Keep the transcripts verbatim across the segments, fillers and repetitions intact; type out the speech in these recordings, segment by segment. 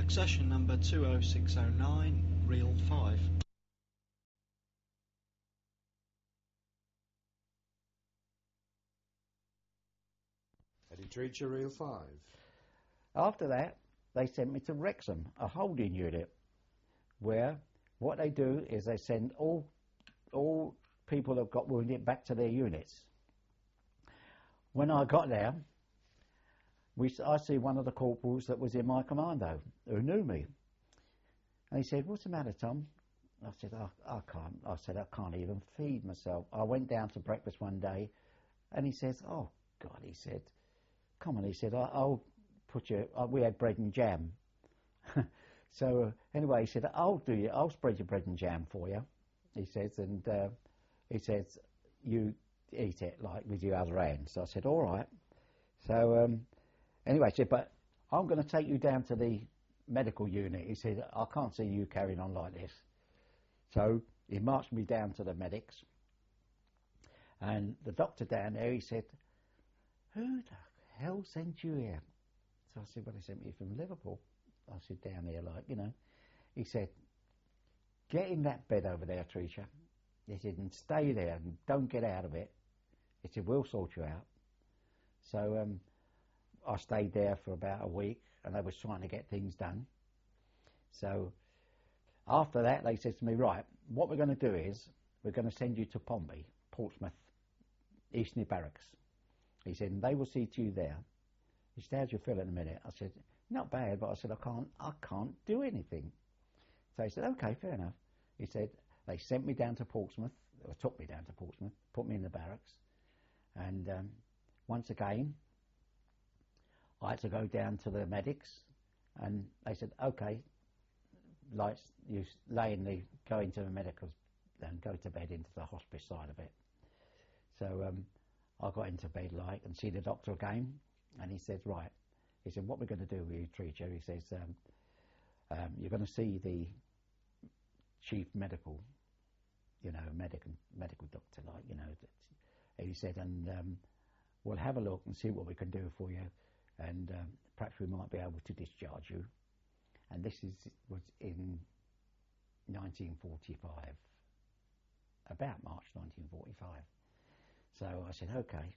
Succession number two oh six oh nine, reel five. Eddie Treacher, reel five. After that, they sent me to Wrexham, a holding unit, where what they do is they send all all people that got wounded back to their units. When I got there, we, I see one of the corporals that was in my commando, who knew me. And he said, "What's the matter, Tom?" I said, I, I can't. I said, "I can't even feed myself." I went down to breakfast one day, and he says, "Oh, God," he said, "come on," he said, I, I'll put you, uh, we had bread and jam. so uh, anyway, he said, I'll do you, I'll spread your bread and jam for you, he says, and uh, he says, you eat it like with your other hand. So I said, all right. So um, anyway, he said, but I'm going to take you down to the medical unit. He said, I can't see you carrying on like this. So he marched me down to the medics, and the doctor down there, he said, who the hell sent you here? So I said, well, they sent me from Liverpool. I said, down here, like, you know. He said, get in that bed over there, Treacher. He said, and stay there and don't get out of it. He said, we'll sort you out. So um, I stayed there for about a week, and they was trying to get things done. So after that, they said to me, right, what we're going to do is we're going to send you to Pompey, Portsmouth, Eastney Barracks. He said, and they will see to you there. He said, how do you feel in a minute? I said, not bad, but I said, I can't, I can't do anything. So he said, okay, fair enough. He said, they sent me down to Portsmouth, or took me down to Portsmouth, put me in the barracks. And um, once again, I had to go down to the medics, and they said, okay, like you lay in the, go into the medicals and go to bed into the hospice side of it. So um, I got into bed like and see the doctor again, and he said, right, he said, what we're going to do with you, Treacher, he says, um, um, you're going to see the chief medical, you know, medical medical doctor, like, you know, and he said, and um, we'll have a look and see what we can do for you, and um, perhaps we might be able to discharge you. And this is was in nineteen forty-five, about March nineteen forty-five. So I said, okay.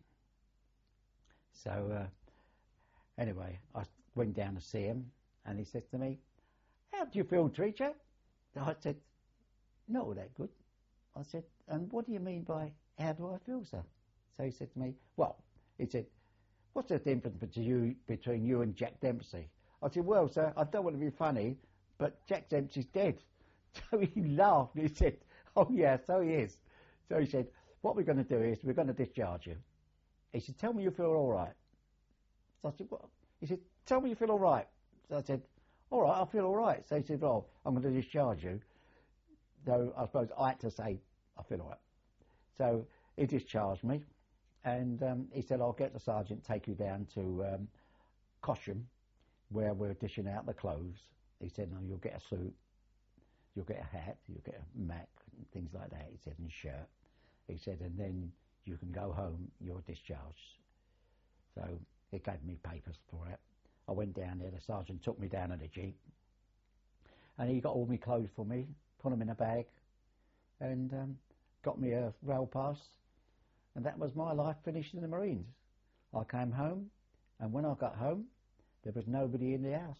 So uh, anyway, I went down to see him, and he said to me, how do you feel, Treacher? I said, not all that good. I said, and what do you mean by, how do I feel, sir? So he said to me, well, he said, what's the difference between you, between you and Jack Dempsey? I said, well, sir, I don't want to be funny, but Jack Dempsey's dead. So he laughed, he said, oh yeah, so he is. So he said, what we're going to do is we're going to discharge you. He said, tell me you feel all right. So I said, what? He said, tell me you feel all right. So I said, all right, I feel all right. So he said, well, I'm going to discharge you. So I suppose I had to say, I feel all right. So he discharged me, and um, he said, I'll get the sergeant, take you down to um, Cosham, where we're dishing out the clothes. He said, no, you'll get a suit, you'll get a hat, you'll get a mac, and things like that. He said, and a shirt. He said, and then you can go home, you're discharged. So he gave me papers for it. I went down there, the sergeant took me down in a jeep, and he got all my clothes for me, put them in a bag, and um, got me a rail pass, and that was my life finished in the Marines. I came home, and when I got home, there was nobody in the house.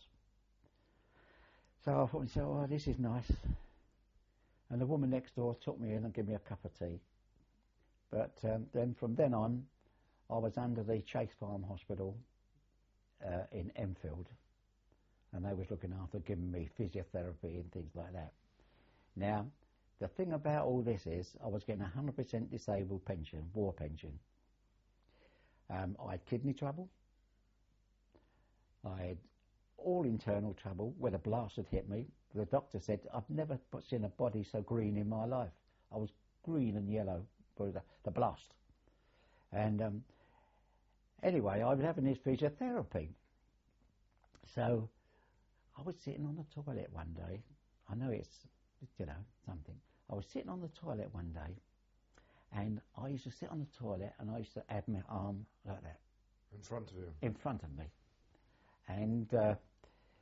So I thought to myself, oh, this is nice. And the woman next door took me in and gave me a cup of tea. But um, then from then on, I was under the Chase Farm Hospital uh, in Enfield, and they was looking after, giving me physiotherapy and things like that. Now, the thing about all this is, I was getting a one hundred percent disabled pension, war pension. Um, I had kidney trouble. I had all internal trouble where the blast had hit me. The doctor said, I've never seen a body so green in my life. I was green and yellow for the, the blast. And um, anyway, I was having this physiotherapy. So I was sitting on the toilet one day. I know it's, you know, something. I was sitting on the toilet one day, and I used to sit on the toilet, and I used to have my arm like that. In front of you? In front of me. And uh,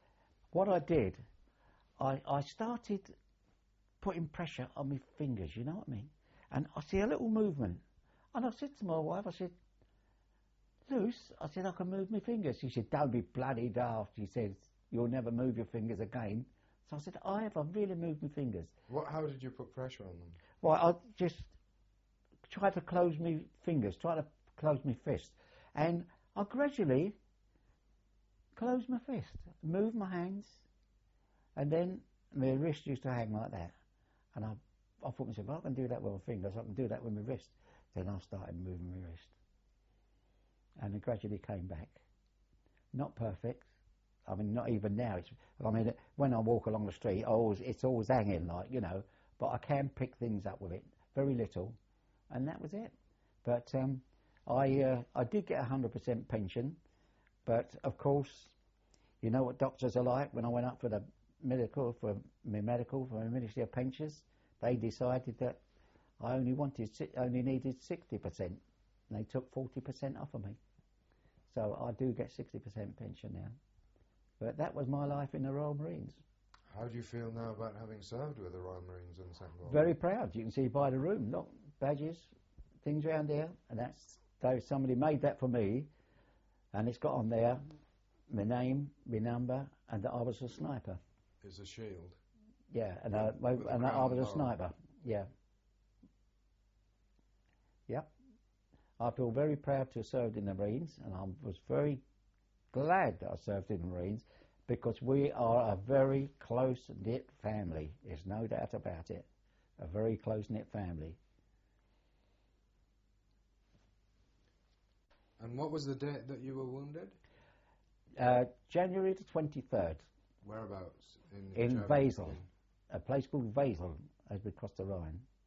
what I did, I, I started putting pressure on my fingers, you know what I mean? And I see a little movement. And I said to my wife, I said, Luce, I said, I can move my fingers. She said, don't be bloody daft. She says, you'll never move your fingers again. So I said, I have, I've really moved my fingers. What? How did you put pressure on them? Well, I just tried to close my fingers, try to close my fist. And I gradually closed my fist, moved my hands, and then my wrist used to hang like that. And I, I thought to myself, well, I can do that with my fingers, I can do that with my wrist. Then I started moving my wrist. And it gradually came back. Not perfect. I mean, not even now. It's, I mean, when I walk along the street, I always, it's always hanging, like, you know, but I can pick things up with it, very little, and that was it. But um, I, uh, I did get a one hundred percent pension, but of course, you know what doctors are like. When I went up for the medical, for my medical, for my Ministry of Pensions, they decided that I only wanted, only needed sixty percent, and they took forty percent off of me. So I do get sixty percent pension now. But that was my life in the Royal Marines. How do you feel now about having served with the Royal Marines in the Second World Very proud. You can see by the room, look, badges, things around there, and that's, so somebody made that for me, and it's got on there my name, my number, and that I was a sniper. Is a shield? Yeah, and, uh, With the and I crown was a laurel. sniper, yeah. Yep. I feel very proud to have served in the Marines, and I was very glad that I served in the Marines, because we are a very close-knit family. There's no doubt about it. A very close-knit family. And what was the date that you were wounded? Uh, January the twenty-third, Whereabouts? In, in Germany? Basel, a place called Basel, as we crossed the Rhine.